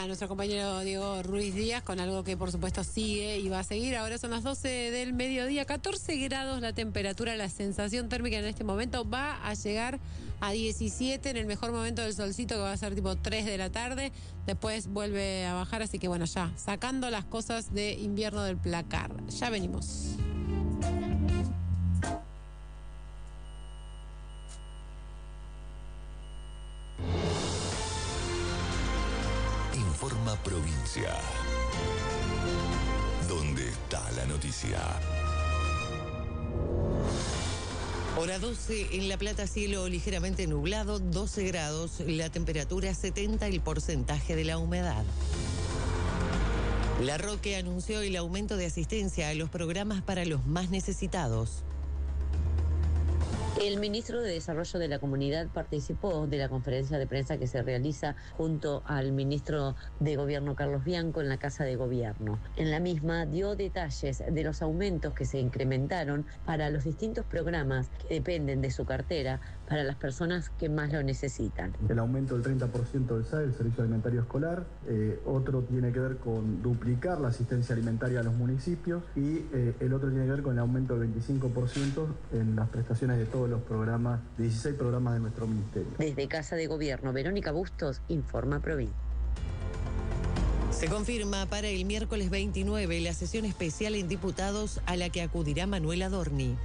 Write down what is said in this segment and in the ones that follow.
a nuestro compañero Diego Ruiz Díaz con algo que por supuesto sigue y va a seguir. Ahora son las 12 del mediodía, 14 grados la temperatura, la sensación térmica en este momento va a llegar a 17 en el mejor momento del solcito, que va a ser tipo 3 de la tarde. Después vuelve a bajar, así que bueno, ya sacando las cosas de invierno del placar. Ya venimos. Informa Provincia. ¿Dónde está la noticia? Hora 12, en La Plata, cielo ligeramente nublado, 12 grados, la temperatura 70, el porcentaje de la humedad. La Roque anunció el aumento de asistencia a los programas para los más necesitados. El ministro de Desarrollo de la Comunidad participó de la conferencia de prensa que se realiza junto al ministro de Gobierno Carlos Bianco en la Casa de Gobierno. En la misma dio detalles de los aumentos que se incrementaron para los distintos programas que dependen de su cartera para las personas que más lo necesitan. El aumento del 30% del SAE, el Servicio Alimentario Escolar, otro tiene que ver con duplicar la asistencia alimentaria a los municipios y el otro tiene que ver con el aumento del 25% en las prestaciones de todos los programas, 16 programas de nuestro ministerio. Desde Casa de Gobierno, Verónica Bustos, Informa Provincia. Se confirma para el miércoles 29 la sesión especial en diputados a la que acudirá Manuel Adorni.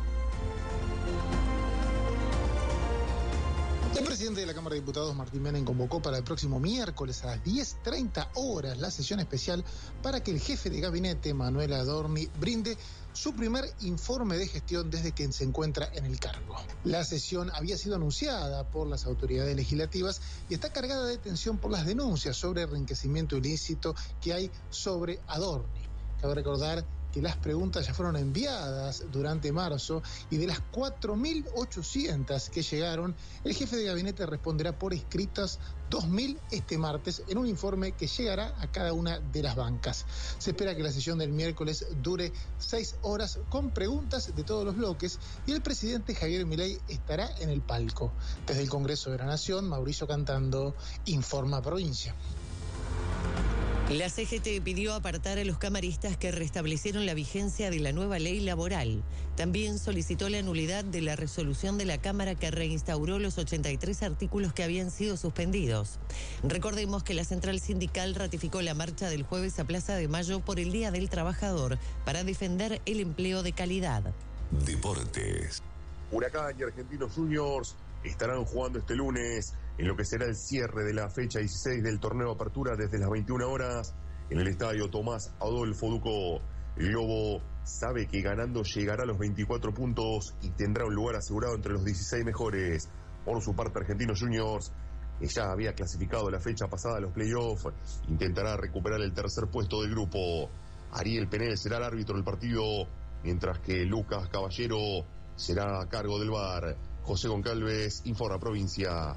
El presidente de la Cámara de Diputados, Martín Menem, convocó para el próximo miércoles a las 10:30 horas la sesión especial para que el jefe de gabinete, Manuel Adorni, brinde su primer informe de gestión desde que se encuentra en el cargo. La sesión había sido anunciada por las autoridades legislativas y está cargada de tensión por las denuncias sobre enriquecimiento ilícito que hay sobre Adorni. Cabe recordar que las preguntas ya fueron enviadas durante marzo y de las 4.800 que llegaron, el jefe de gabinete responderá por escritas 2.000 este martes en un informe que llegará a cada una de las bancas. Se espera que la sesión del miércoles dure 6 horas con preguntas de todos los bloques y el presidente Javier Milei estará en el palco. Desde el Congreso de la Nación, Mauricio Cantando, Informa Provincia. La CGT pidió apartar a los camaristas que restablecieron la vigencia de la nueva ley laboral. También solicitó la nulidad de la resolución de la Cámara que reinstauró los 83 artículos que habían sido suspendidos. Recordemos que la central sindical ratificó la marcha del jueves a Plaza de Mayo por el Día del Trabajador para defender el empleo de calidad. Deportes. Huracán y Argentinos Juniors estarán jugando este lunes en lo que será el cierre de la fecha 16 del torneo Apertura desde las 21 horas en el estadio Tomás Adolfo Ducó. El Lobo sabe que ganando llegará a los 24 puntos y tendrá un lugar asegurado entre los 16 mejores. Por su parte, Argentinos Juniors, que ya había clasificado la fecha pasada a los playoffs, intentará recuperar el tercer puesto del grupo. Ariel Penel será el árbitro del partido, mientras que Lucas Caballero será a cargo del VAR. José Goncalves, Informa Provincia.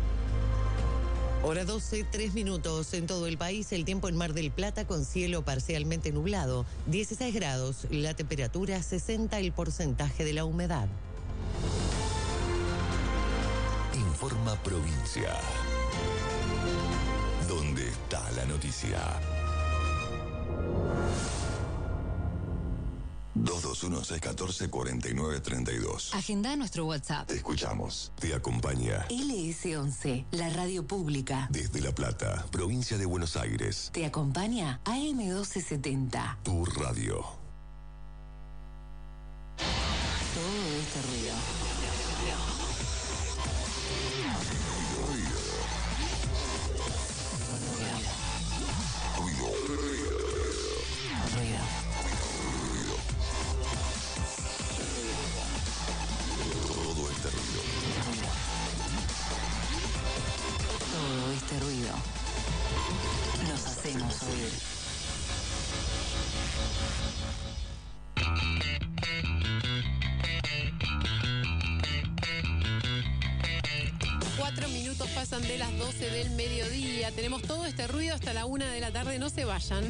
Hora 12, 3 minutos. En todo el país, el tiempo en Mar del Plata con cielo parcialmente nublado. 16 grados, la temperatura 60, el porcentaje de la humedad. Informa Provincia. ¿Dónde está la noticia? 221-614-4932. Agenda nuestro WhatsApp. Te escuchamos. Te acompaña LS11, la radio pública. desde La Plata, provincia de Buenos Aires. Te acompaña AM1270. Tu radio. Todo este ruido. Todo este ruido. Todo este ruido. Nos hacemos oír. Minutos pasan de las 12 del mediodía. Tenemos todo este ruido hasta la 1 de la tarde. No se vayan.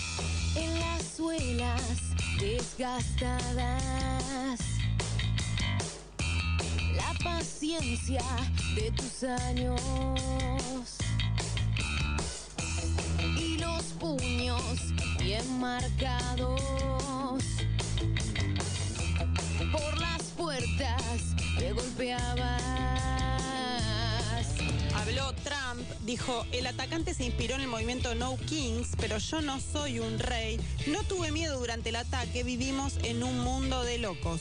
En las suelas desgastadas paciencia de tus años y los puños bien marcados por las puertas que golpeabas. Habló Trump, dijo, el atacante se inspiró en el movimiento No Kings, pero yo no soy un rey. No tuve miedo durante el ataque, vivimos en un mundo de locos.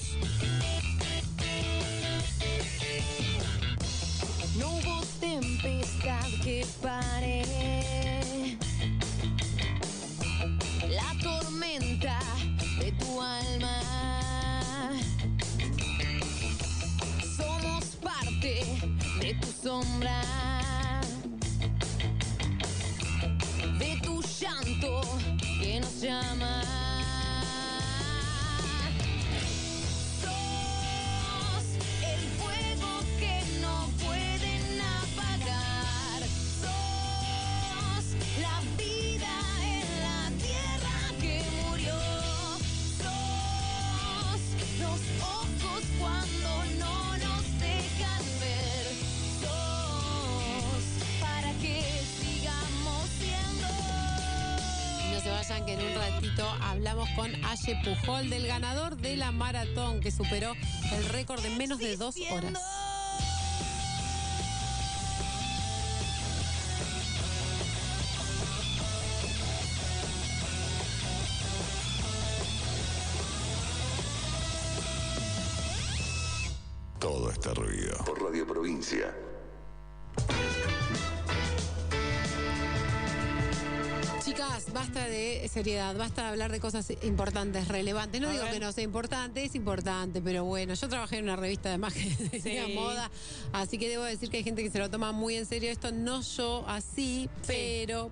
No hubo tempestad que pare la tormenta de tu alma. Somos parte de tu sombra, de tu llanto que nos llama. Sos el fuego que no pueden apagar. Sos la vida en la tierra que murió. Sos los ojos cuando no nos dejan ver. Sos para que sigamos siendo. No se vayan, que en un ratito hablamos con Aye Pujol, del ganador de la maratón, que superó el récord de menos de 2 horas. Todo este ruido. Por Radio Provincia. Chicas, basta de seriedad, basta de hablar de cosas importantes, relevantes. No digo que no sea importante, es importante, pero bueno, yo trabajé en una revista de imagen de moda, así que debo decir que hay gente que se lo toma muy en serio esto, no yo así, pero,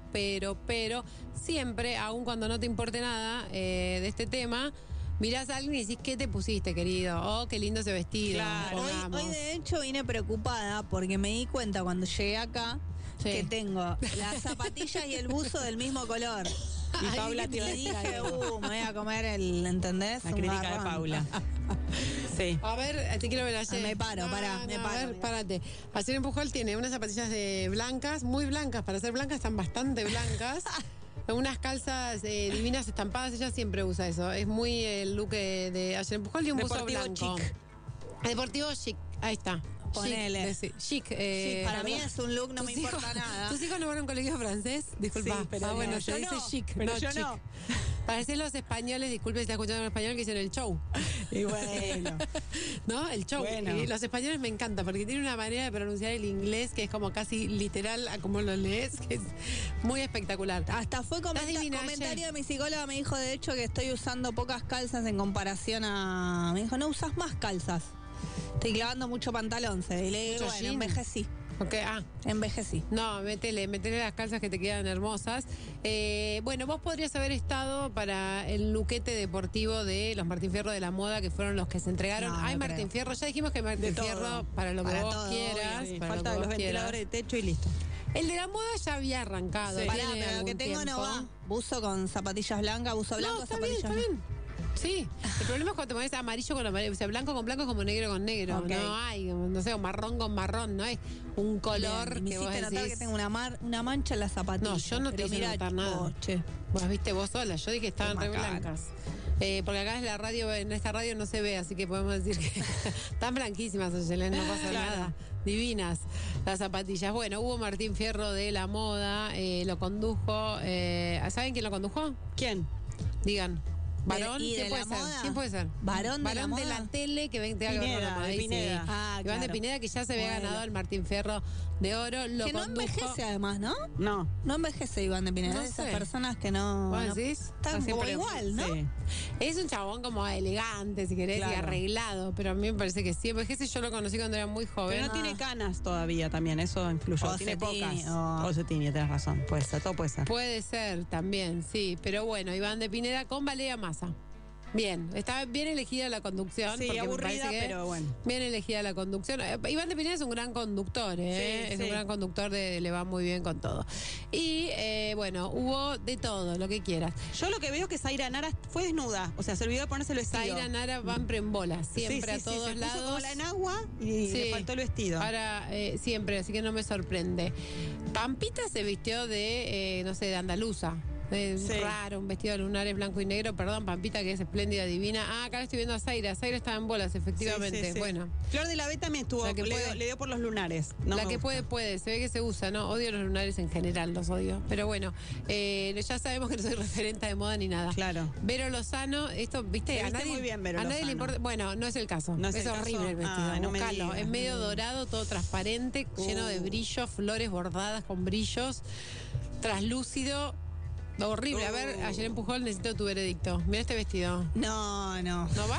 siempre, aun cuando no te importe nada de este tema, mirás a alguien y decís, ¿qué te pusiste, querido? Oh, qué lindo ese vestido. Claro. Hoy de hecho vine preocupada porque me di cuenta cuando llegué acá que tengo las zapatillas y el buzo del mismo color. Y Paula te dije, me voy a comer el, ¿entendés? La crítica de Paula. Sí. A ver, te quiero ver ayer. Me paro, pará. A ver, párate. Ayer Pujol tiene unas zapatillas de blancas, muy blancas, para ser blancas están bastante blancas. Unas calzas divinas estampadas, ella siempre usa eso. Es muy el look de Ayer Pujol y un buzo blanco. Chic. Deportivo chic, ahí está. Ponele. Chic. Para mí es un look, no me importa nada. ¿Tus hijos no van a un colegio francés? Disculpa. Sí, pero bueno, yo te dice no, chic, pero no yo chic. no. Parecen los españoles, disculpe si está escuchando en español, que dicen el show. Y bueno. ¿No? El show. Bueno. Y los españoles me encanta porque tienen una manera de pronunciar el inglés que es como casi literal a como lo lees, que es muy espectacular. Hasta fue comentario de mi psicóloga, me dijo de hecho que estoy usando pocas calzas en comparación a... Me dijo, no usas más calzas. Estoy clavando mucho pantalón, y le digo, bueno, envejecí. Okay, envejecí. No, métele las calzas que te quedan hermosas. Bueno, vos podrías haber estado para el luquete deportivo de los Martín Fierro de la moda, que fueron los que se entregaron. No, hay no Martín creo. Fierro, ya dijimos que Martín Fierro para lo que vos todo, quieras. obvio, para Falta lo de que los vos quieras. ventiladores de techo y listo. El de la moda ya había arrancado. Sí. tiene Pará, pero lo algún que tengo tiempo. no va. Buzo con zapatillas blancas, buzo blanco, No, está zapatillas bien. Sí, el problema es cuando te pones amarillo con amarillo, o sea, blanco con blanco es como negro con negro. Ok. No hay, no sé, o marrón con marrón, no es un color Bien, y me que vos hiciste notar decís. que tengo una mancha en la zapatilla. No, yo no te pero hice mirá, notar nada. vos, che. Vos viste vos sola, yo dije que estaban re Bacán. blancas. Porque acá en la radio, en esta radio no se ve, así que podemos decir que están blanquísimas, Ayelen, no pasa nada. Divinas las zapatillas. Bueno, hubo Martín Fierro de la moda, lo condujo. ¿Saben quién lo condujo? ¿Quién? Digan. ¿Varón? ¿Y ¿Quién de puede la ser? moda? ¿Quién puede ser? ¿Varón de la moda? de la tele que tenga que ver con la Pineda, moda. de Ahí sí. Pineda. Iván de claro. Pineda, que ya se había Bueno. ganado el Martín Fierro de Oro. Lo Que no condujo. envejece además, ¿no? No. No envejece Iván de Pineda. No de esas sé. personas que no... ¿Vos no- decís? Están como siempre- igual, ¿no? Sí. Es un chabón como elegante, si querés, y Claro. arreglado, pero a mí me parece que sí envejece. Yo lo conocí cuando era muy joven. Pero no tiene canas todavía también, eso influyó. O Tiene se tiñe, pocas. O se tiñe, tenés razón. Puede ser, todo puede ser. Puede ser también, sí. Pero bueno, Iván de Pineda con Valeria Massa. Bien, está bien elegida la conducción. Sí, porque aburrida, pero bueno. Bien elegida la conducción. Iván de Pineda es un gran conductor, ¿eh? Sí, es sí. un gran conductor, le va muy bien con todo. Y bueno, hubo de todo, lo que quieras. Yo lo que veo que Zaira Nara fue desnuda, o sea, se olvidó de ponerse el vestido. Zaira Nara va en bola, siempre Sí, a todos se lados. puso como la enagua y le faltó el vestido. Ahora, siempre, así que no me sorprende. Pampita se vistió de, no sé, de andaluza. Raro, un vestido de lunares blanco y negro. Perdón, Pampita, que es espléndida, divina. Ah, acá estoy viendo a Zaira. Zaira estaba en bolas, efectivamente. Sí. Bueno. Flor de la B también estuvo, le dio por los lunares. No la me que gusta. puede. Se ve que se usa, ¿no? Odio los lunares en general, los odio. Pero bueno, ya sabemos que no soy referente de moda ni nada. Claro. Vero Lozano, esto, viste, Te a viste nadie, muy bien, Vero a nadie le Lozano. importa. Bueno, no es el caso. ¿No es es el horrible caso? el vestido. Ah, no me Búscalo. digas. Es medio dorado, todo transparente, lleno de brillos, flores bordadas con brillos, traslúcido. Horrible. A ver, ayer en Pujol necesito tu veredicto. Mira este vestido. No. ¿No va?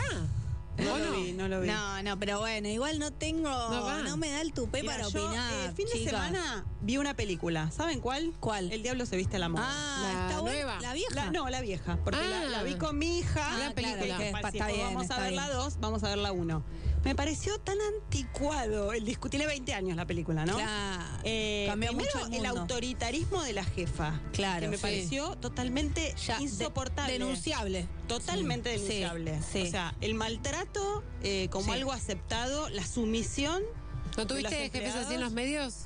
No lo vi. No, pero bueno, igual no tengo, no me da el tupé Mira, para yo, opinar. fin de chicas. semana vi una película. ¿Saben cuál? ¿Cuál? El diablo se viste a la moda. Ah, está buena. nueva. ¿La vieja? No, la vieja. Porque Ah. la vi con mi hija. Ah, claro, que que si está bien, vamos está a ver bien. la 2, vamos a ver la 1. Me pareció tan anticuado. Tiene 20 años la película, ¿no? Claro. Primero, Cambió mucho el mundo. autoritarismo de la jefa. Claro, Que me sí. pareció totalmente Ya, insoportable. denunciable. Totalmente Sí, denunciable. sí. O sea, el maltrato como Sí. algo aceptado, la sumisión. ¿No de tuviste los jefes empleados. así en los medios?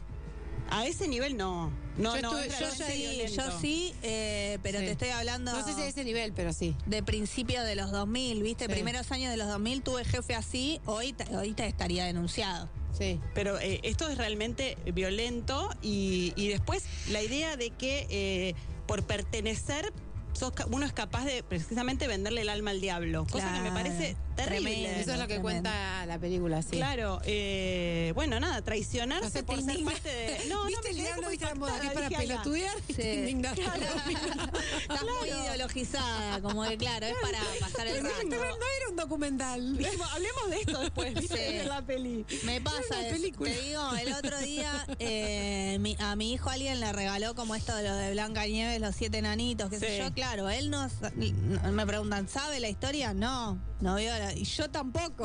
A ese nivel no. No, Yo no, estuve- es yo realmente sí, violento. Yo sí, pero Sí. te estoy hablando No sé si a ese nivel, pero sí. de principio de los 2000, ¿viste? Sí. Primeros años de los 2000 tuve jefe así, ahorita estaría denunciado. Sí. Pero esto es realmente violento y después la idea de que por pertenecer uno es capaz de precisamente venderle el alma al diablo, cosa que me Claro. parece terrible. Tremendo. Eso es lo que Tremendo. cuenta la película, sí. Claro, bueno, nada, traicionarse O sea, por te ser indigna. parte de... No, ¿Viste me el quedé diablo, como viste la moda que es impactada, para dije, ala. pelotudear? Y te indignaste. Estás muy ideologizada, como que claro, es para pasar el Pero rato. no era un documental. Dijimos, hablemos de esto después, ¿viste? Sí. De la peli. Me pasa, una película. te digo, el otro día a mi hijo alguien le regaló como esto de lo de Blanca Nieves, los 7 enanitos, qué sé Sí. yo, claro, él no, me preguntan, ¿sabe la historia? No vio y yo tampoco.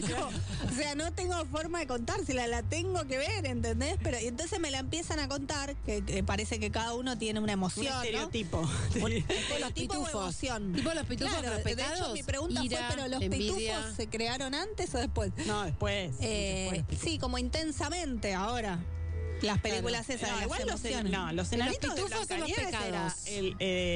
O sea, no tengo forma de contársela, la tengo que ver, ¿entendés? Pero y entonces me la empiezan a contar, que parece que cada uno tiene una emoción, Un ¿no? estereotipo. Los tipo o pitufos. emoción. Tipo los pitufos, Claro, los de hecho pecados, mi pregunta ira, fue, ¿pero los envidia. pitufos se crearon antes o después? No, después. Sí, como intensamente ahora. Las películas esas, No, las igual emociones. los enanitos de pitufos son los Blancanieves pecados.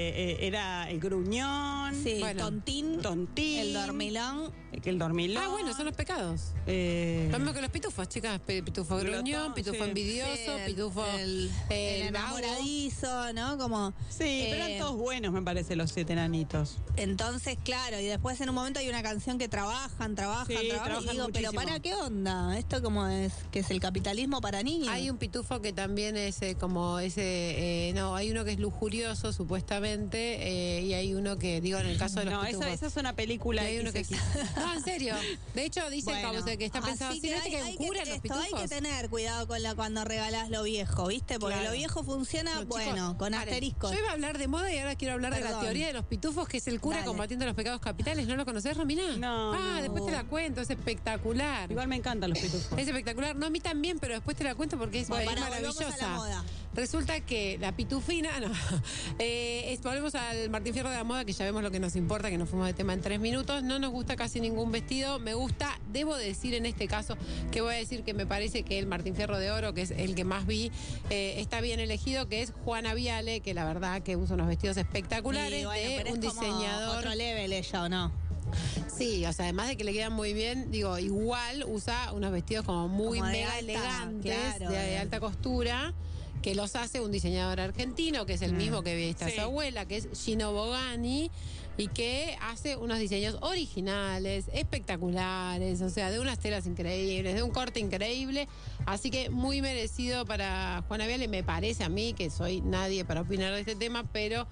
era el gruñón, Sí, Bueno. Tontín, Tontín, el dormilón. el dormilón. Ah, bueno, son los pecados. Lo mismo que los pitufos, chicas. Pitufo Glotón, gruñón, pitufo sí. envidioso, Sí, pitufo el vago. enamoradizo, ¿no? Como Sí, pero eh, eran todos buenos, me parece, los 7 enanitos. entonces, claro, y después en un momento hay una canción que trabajan, Sí, y trabajan digo, pero muchísimo. ¿para qué onda? Esto como es, que es el capitalismo para niños. Hay un pitufo que también es como ese, no, hay uno que es lujurioso supuestamente y hay uno que, digo, en el caso de los No, pitufos. esa es una película y hay uno que XS. no, en serio. De hecho, dicen Bueno, como que está pensado así así, ¿no? Que hay curan los pitufos. Hay que tener cuidado con cuando regalás lo viejo, ¿viste? Porque Claro. lo viejo funciona, No, chicos, bueno, con paren. asteriscos. Yo iba a hablar de moda y ahora quiero hablar de la Perdón. teoría de los pitufos, que es el cura Dale. combatiendo los pecados capitales. ¿No lo conocés, Romina? No, Ah, no. después te la cuento, es espectacular. Igual me encantan los pitufos. Es espectacular. No, a mí también, pero después te la cuento porque es, Bueno, es para, volvamos maravillosa. a la moda. Resulta que la pitufina, no, volvemos al Martín Fierro de la moda, que ya vemos lo que nos importa, que nos fuimos de tema en 3 minutos. No nos gusta casi ningún vestido. Me gusta, debo decir en este caso, que voy a decir que me parece que el Martín Fierro de Oro, que es el que más vi, está bien elegido, que es Juana Viale, que la verdad que usa unos vestidos espectaculares Y bueno, de pero un es como diseñador. otro level ella, ¿o no? Sí, o sea, además de que le quedan muy bien, digo, igual usa unos vestidos como muy Como de mega alta, elegantes, claro, de alta costura, que los hace un diseñador argentino, que es el mismo que viste a Sí. su abuela, que es Gino Bogani, y que hace unos diseños originales, espectaculares, o sea, de unas telas increíbles, de un corte increíble. Así que muy merecido para Juana Viale, me parece a mí, que soy nadie para opinar de este tema, pero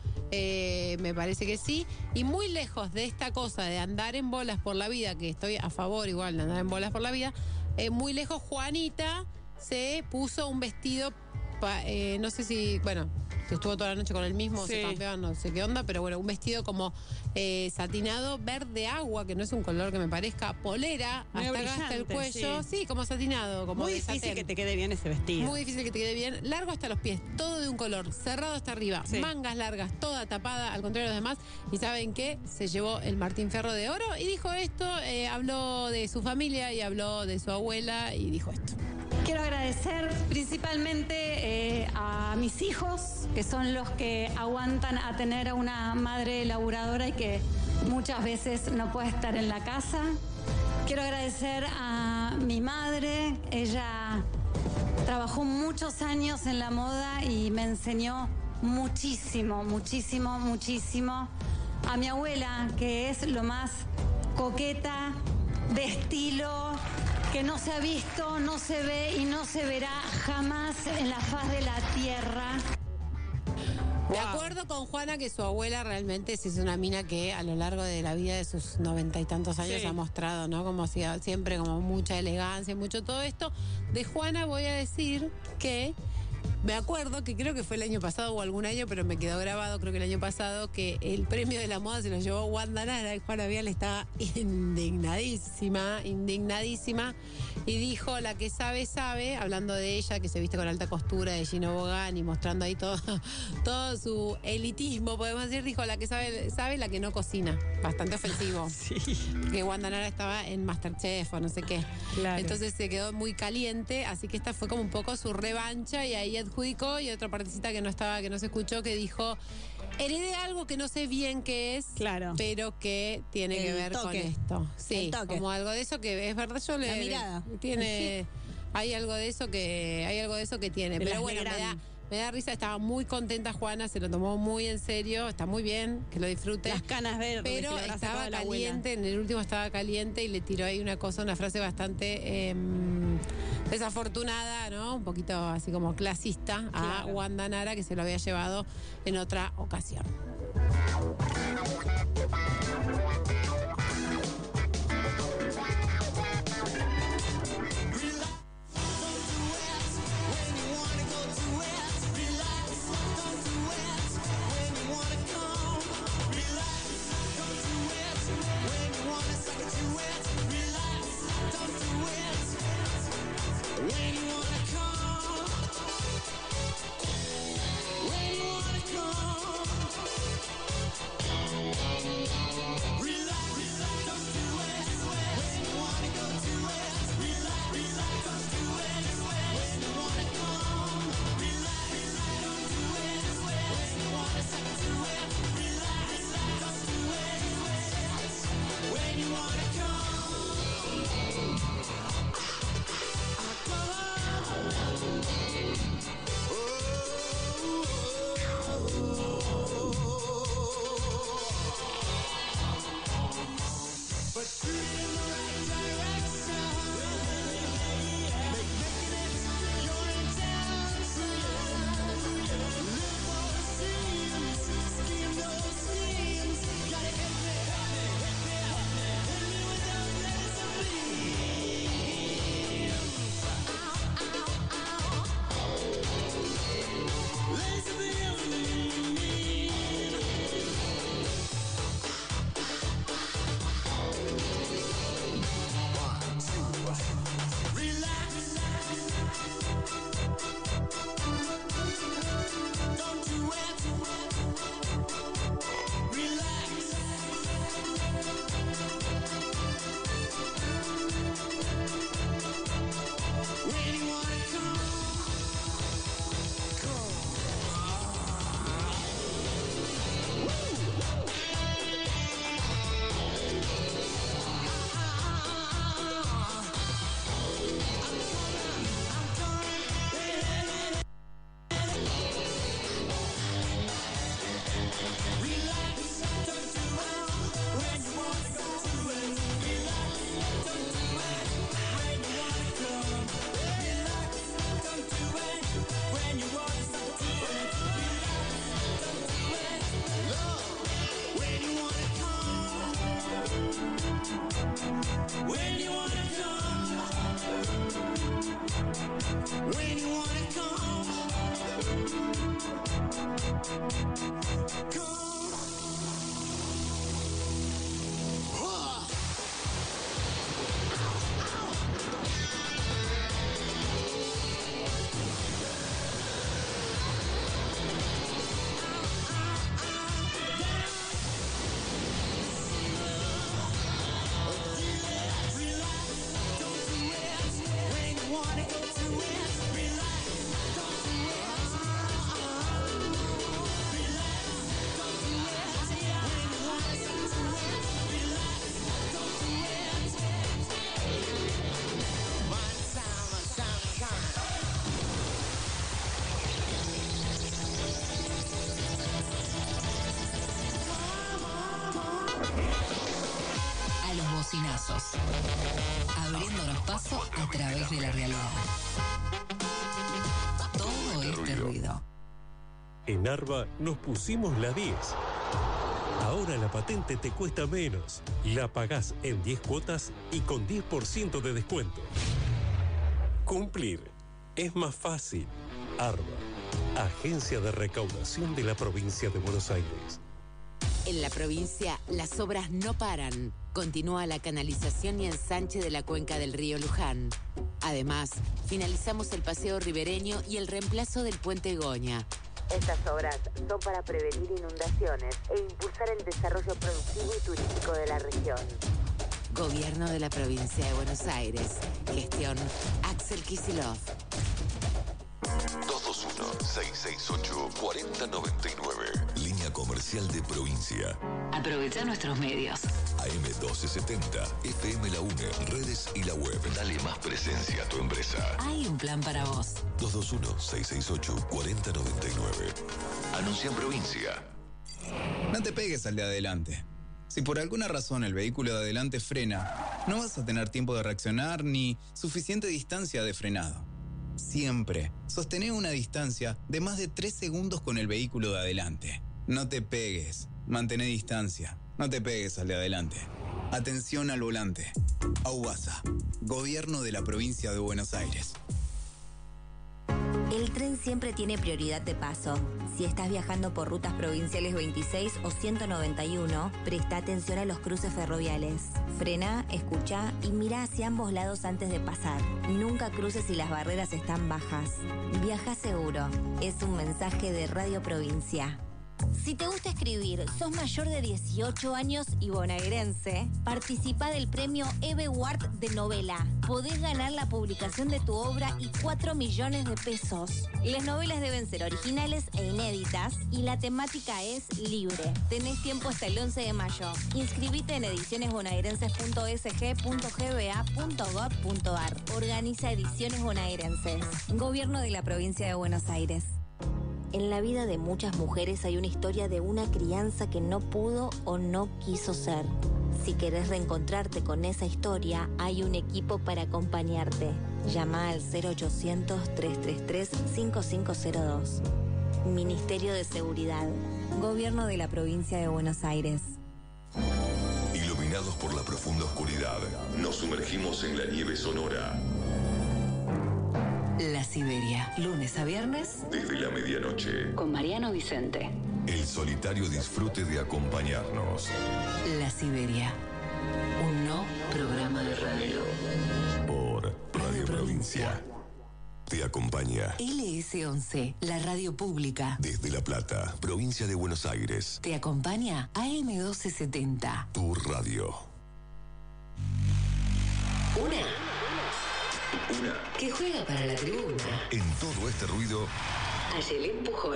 me parece que sí. Y muy lejos de esta cosa de andar en bolas por la vida, que estoy a favor igual de andar en bolas por la vida, muy lejos Juanita se puso un vestido, no sé si, bueno, si estuvo toda la noche con el mismo, Sí. se campeó, no sé qué onda, pero bueno, un vestido como satinado, verde agua, que no es un color que me parezca, polera, Medio hasta acá hasta el brillante, cuello, sí, como satinado, como Muy de difícil satén. que te quede bien ese vestido. Muy difícil que te quede bien, largo hasta los pies, todo de un color, cerrado hasta arriba, Sí. mangas largas, toda tapada, al contrario de los demás, y ¿saben qué? Se llevó el Martín Fierro de Oro y dijo esto, habló de su familia y habló de su abuela y dijo esto. Quiero agradecer principalmente a mis hijos, que son los que aguantan a tener a una madre laburadora y que muchas veces no puede estar en la casa. Quiero agradecer a mi madre, ella trabajó muchos años en la moda y me enseñó muchísimo, muchísimo, muchísimo. A mi abuela, que es lo más coqueta, de estilo, que no se ha visto, no se ve y no se verá jamás en la faz de la tierra. De acuerdo con Juana que su abuela realmente sí es una mina que a lo largo de la vida de sus 90 y tantos años Sí. ha mostrado, ¿no? Como siempre, como mucha elegancia, mucho todo esto. De Juana voy a decir que me acuerdo que creo que fue el año pasado o algún año, pero me quedó grabado, creo que el año pasado, que el premio de la moda se lo llevó Wanda Nara y Juana Viale estaba indignadísima, y dijo, la que sabe, sabe, hablando de ella, que se viste con alta costura de Gino Bogán y mostrando ahí todo su elitismo, podemos decir, dijo, la que sabe, sabe, la que no cocina. Bastante ofensivo. Sí. Que Wanda Nara estaba en Masterchef o no sé qué. Claro. Entonces se quedó muy caliente, así que esta fue como un poco su revancha y ahí adjudicó, y otra partecita que no estaba, que no se escuchó, que dijo, heredé algo que no sé bien qué es, Claro. pero que tiene que El ver toque. con esto. Sí, El toque. como algo de eso que es verdad, yo La mirada. tiene, hay algo de eso que tiene, De pero las bueno, Legrand. me da risa, estaba muy contenta Juana, se lo tomó muy en serio, está muy bien, que lo disfrute. Las canas verdes. Pero que le habrá estaba sacado la abuela. caliente, en el último estaba caliente y le tiró ahí una frase bastante desafortunada, ¿no? Un poquito así como clasista a Claro. Wanda Nara, que se lo había llevado en otra ocasión. Abriéndonos paso a través de la realidad. Todo este ruido. En Arba nos pusimos la 10. Ahora la patente te cuesta menos. La pagás en 10 cuotas y con 10% de descuento. Cumplir es más fácil. Arba, Agencia de Recaudación de la Provincia de Buenos Aires. En la provincia, las obras no paran. Continúa la canalización y ensanche de la cuenca del río Luján. Además, finalizamos el paseo ribereño y el reemplazo del puente Goña. Estas obras son para prevenir inundaciones e impulsar el desarrollo productivo y turístico de la región. Gobierno de la Provincia de Buenos Aires. Gestión Axel Kicillof. 221-668-4099. Línea comercial de provincia. Aprovecha nuestros medios. AM1270, FM La UNE, redes y la web. Dale más presencia a tu empresa. Hay un plan para vos. 221-668-4099. Anuncia en provincia. No te pegues al de adelante. Si por alguna razón el vehículo de adelante frena, no vas a tener tiempo de reaccionar ni suficiente distancia de frenado. Siempre sostené una distancia de más de 3 segundos con el vehículo de adelante. No te pegues, mantén distancia, no te pegues al de adelante. Atención al volante. AUBASA, Gobierno de la Provincia de Buenos Aires. El tren siempre tiene prioridad de paso. Si estás viajando por rutas provinciales 26 o 191, presta atención a los cruces ferroviales. Frena, escucha y mira hacia ambos lados antes de pasar. Nunca cruces si las barreras están bajas. Viaja seguro. Es un mensaje de Radio Provincia. Si te gusta escribir, sos mayor de 18 años y bonaerense, participa del premio Eve Ward de novela. Podés ganar la publicación de tu obra y 4 millones de pesos. Las novelas deben ser originales e inéditas y la temática es libre. Tenés tiempo hasta el 11 de mayo. Inscribite en edicionesbonaerenses.sg.gba.gov.ar. Organiza Ediciones Bonaerenses. Gobierno de la Provincia de Buenos Aires. En la vida de muchas mujeres hay una historia de una crianza que no pudo o no quiso ser. Si querés reencontrarte con esa historia, hay un equipo para acompañarte. Llama al 0800-333-5502. Ministerio de Seguridad. Gobierno de la Provincia de Buenos Aires. Iluminados por la profunda oscuridad, nos sumergimos en la nieve sonora. La Siberia, lunes a viernes. Desde la medianoche. Con Mariano Vicente. El solitario disfrute de acompañarnos. La Siberia, un no programa de radio. Por Radio Provincia. Te acompaña LS11, la radio pública. Desde La Plata, provincia de Buenos Aires. Te acompaña AM1270. Tu radio. Una que juega para la tribuna. En todo este ruido, Ayelén Pujol.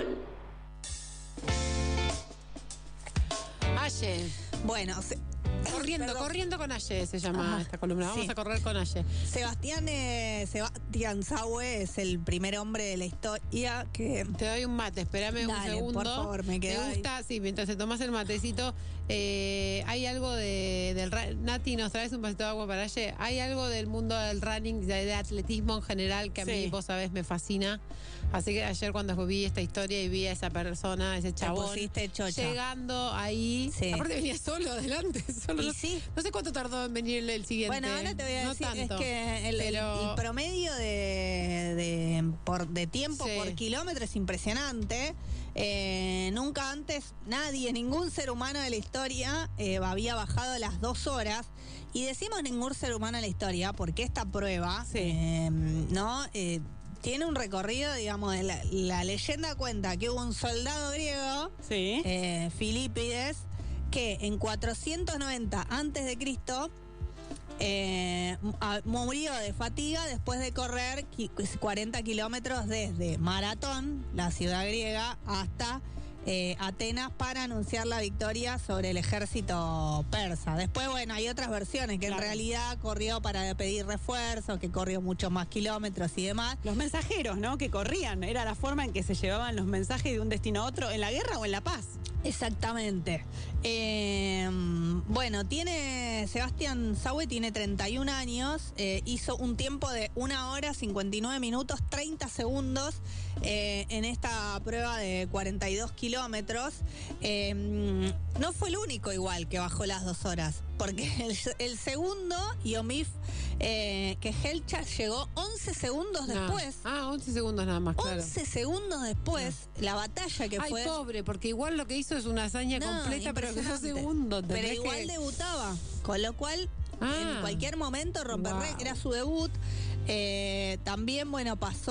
Aye. Bueno, corriendo con Aye se llama esta columna. Vamos a correr con Aye. Sebastián Saue es el primer hombre de la historia que... Te doy un mate, espérame un segundo. Por favor, me gusta, sí, mientras te tomas el matecito, hay algo del Nati, ¿nos traes un vasito de agua para Aye? Hay algo del mundo del running, de atletismo en general, que a mí, vos sabés, me fascina. Así que ayer cuando vi esta historia y vi a esa persona, ese chabón, llegando ahí, aparte venía solo adelante, solo no sé cuánto tardó en venir el siguiente. Bueno, ahora te voy a decir, tanto, es que el promedio de tiempo por kilómetro es impresionante. Nunca antes ningún ser humano de la historia había bajado las 2 horas. Y decimos ningún ser humano en la historia porque esta prueba tiene un recorrido, digamos, la leyenda cuenta que hubo un soldado griego, Filipides, que en 490 a.C. Murió de fatiga después de correr 40 kilómetros desde Maratón, la ciudad griega, hasta Atenas para anunciar la victoria sobre el ejército persa. Después, bueno, hay otras versiones que en realidad corrió para pedir refuerzos, que corrió muchos más kilómetros y demás. Los mensajeros, ¿no? Que corrían, era la forma en que se llevaban los mensajes de un destino a otro, en la guerra o en la paz. Exactamente. Bueno, Sebastián Saue tiene 31 años, hizo un tiempo de 1 hora, 59 minutos, 30 segundos en esta prueba de 42 kilómetros. No fue el único igual que bajó las 2 horas, porque el segundo, Yomif Kehelcha, llegó 11 segundos después. 11 segundos nada más, claro. 11 segundos después, la batalla que fue... Ay, pobre, porque igual lo que hizo es una hazaña completa, pero que 2 segundos. Pero igual debutaba, con lo cual en cualquier momento romper era su debut. También, bueno, pasó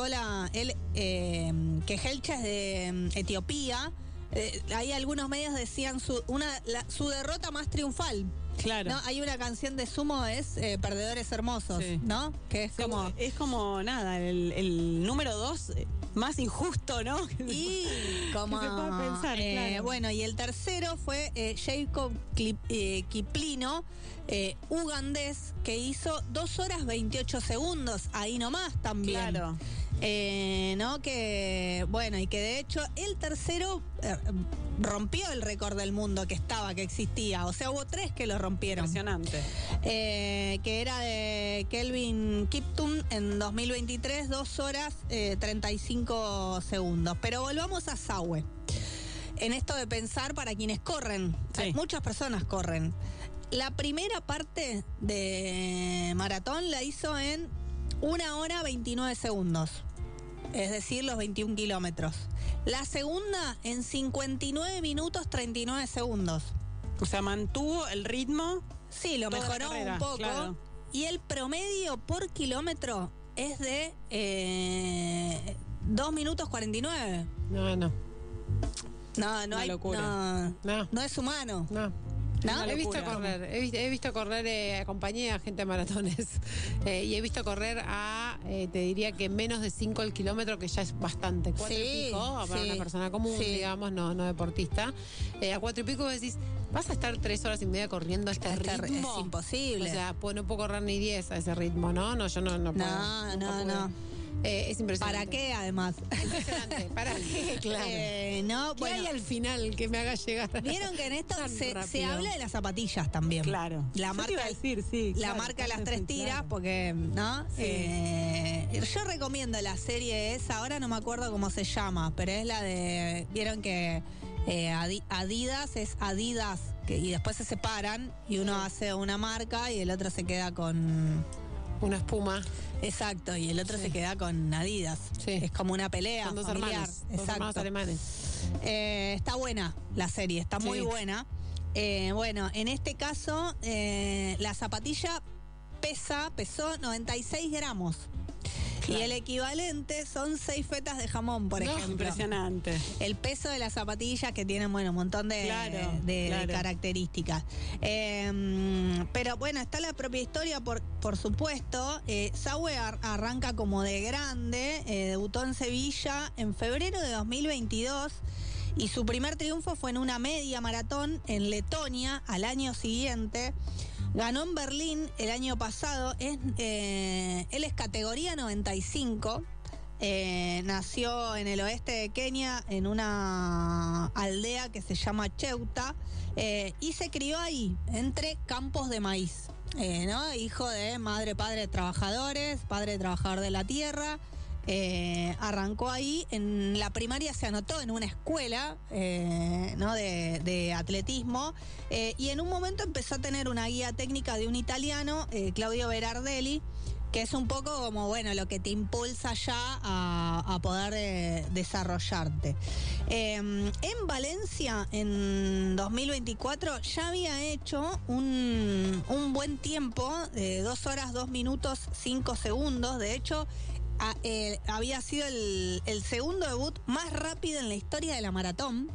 Kehelcha es de Etiopía. Hay algunos medios decían su derrota más triunfal. Claro. ¿No? Hay una canción de Sumo, es Perdedores Hermosos, ¿no? Que es como... Es como, nada, el número 2 más injusto, ¿no? Y como... que se puede pensar, claro. Bueno, y el tercero fue Jacob Kiplino, ugandés, que hizo 2 horas 28 segundos, ahí nomás también. Claro. ¿No? Que, bueno, y que de hecho el tercero rompió el récord del mundo que existía. O sea, hubo 3 que lo rompieron. Impresionante. Que era de Kelvin Kiptum en 2023, 2 horas 35 segundos. Pero volvamos a Saue. En esto de pensar para quienes corren. Muchas personas corren. La primera parte de maratón la hizo en 1 hora 29 segundos. Es decir, los 21 kilómetros. La segunda en 59 minutos 39 segundos. O sea, mantuvo el ritmo. Sí, lo mejoró un poco. Claro. Y el promedio por kilómetro es de 2 minutos 49. No hay locura. No es humano. ¿No? He visto correr, acompañé a gente a maratones y he visto correr te diría que menos de 5 el kilómetro, que ya es bastante, 4 y pico, para una persona común, digamos, no deportista. A 4 y pico vos decís, ¿vas a estar 3 horas y media corriendo a este ritmo? Es imposible. O sea, no puedo correr ni 10 a ese ritmo, ¿no? Yo no puedo. No. Es impresionante. ¿Para qué, además? Impresionante. ¿Para qué? Claro. ¿Qué hay al final que me haga llegar? Vieron que en esto se habla de las zapatillas también. Claro. La marca, iba a decir, la marca de las 3 tiras, porque, ¿no? Sí. Yo recomiendo la serie esa, ahora no me acuerdo cómo se llama, pero es la de... Vieron que Adidas es Adidas, y después se separan y uno hace una marca y el otro se queda con... Una espuma. Exacto, y el otro se queda con Adidas. Sí. Es como una pelea Son 2 familiar. hermanos, exacto. 2 hermanos alemanes. Está buena la serie, está muy buena. Bueno, en este caso, la zapatilla pesó 96 gramos. Claro. Y el equivalente son 6 fetas de jamón, por ejemplo. Impresionante. El peso de las zapatillas, que tienen, un montón de características. Pero bueno, está la propia historia, por supuesto. Saue arranca como de grande, debutó en Sevilla en febrero de 2022. Y su primer triunfo fue en una media maratón en Letonia al año siguiente. Ganó en Berlín el año pasado. Él es categoría 95. Nació en el oeste de Kenia, en una aldea que se llama Cheuta, y se crió ahí, entre campos de maíz. ¿No? Hijo de padre trabajadores, padre trabajador de la tierra. arrancó ahí. En la primaria se anotó en una escuela ¿no? de atletismo y en un momento empezó a tener una guía técnica de un italiano, Claudio Berardelli, que es un poco como, bueno, lo que te impulsa ya a poder desarrollarte. En Valencia, en 2024, ya había hecho un buen tiempo, 2 horas, 2 minutos, 5 segundos. De hecho, había sido el segundo debut más rápido en la historia de la maratón.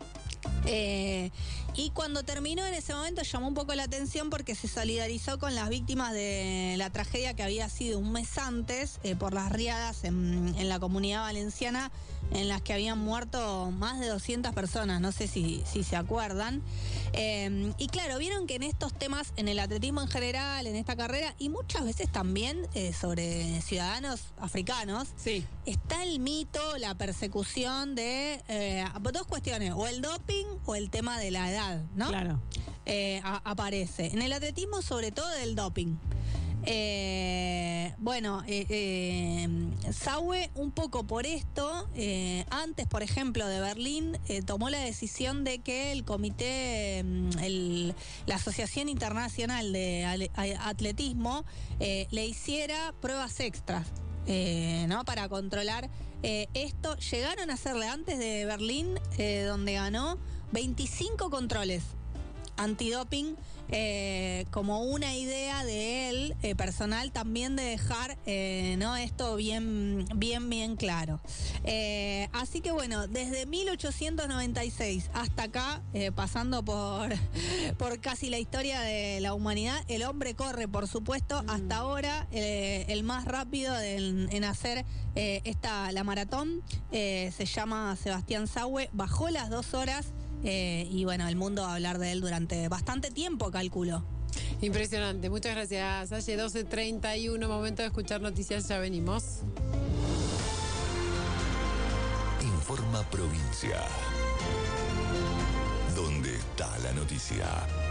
Y cuando terminó en ese momento llamó un poco la atención porque se solidarizó con las víctimas de la tragedia que había sido un mes antes por las riadas en la Comunidad Valenciana, en las que habían muerto más de 200 personas, no sé si se acuerdan. Y claro, vieron que en estos temas, en el atletismo en general, en esta carrera, y muchas veces también sobre ciudadanos africanos, sí, está el mito, la persecución de 2 cuestiones, o el doping o el tema de la edad, ¿no? Claro. Aparece. En el atletismo, sobre todo del doping. Saue, un poco por esto, antes, por ejemplo, de Berlín, tomó la decisión de que el comité, la Asociación Internacional de Atletismo, le hiciera pruebas extras, ¿no? Para controlar esto. Llegaron a hacerle antes de Berlín, donde ganó 25 controles antidoping, como una idea de él personal también de dejar ¿no? esto bien claro. Así que bueno, desde 1896 hasta acá, pasando por casi la historia de la humanidad, el hombre corre, por supuesto, hasta ahora el más rápido en hacer la maratón, se llama Sebastián Saue, bajó las 2 horas. Y bueno, el mundo va a hablar de él durante bastante tiempo, calculo. Impresionante, muchas gracias. Hace 12:31, momento de escuchar noticias, ya venimos. Informa Provincia. ¿Dónde está la noticia?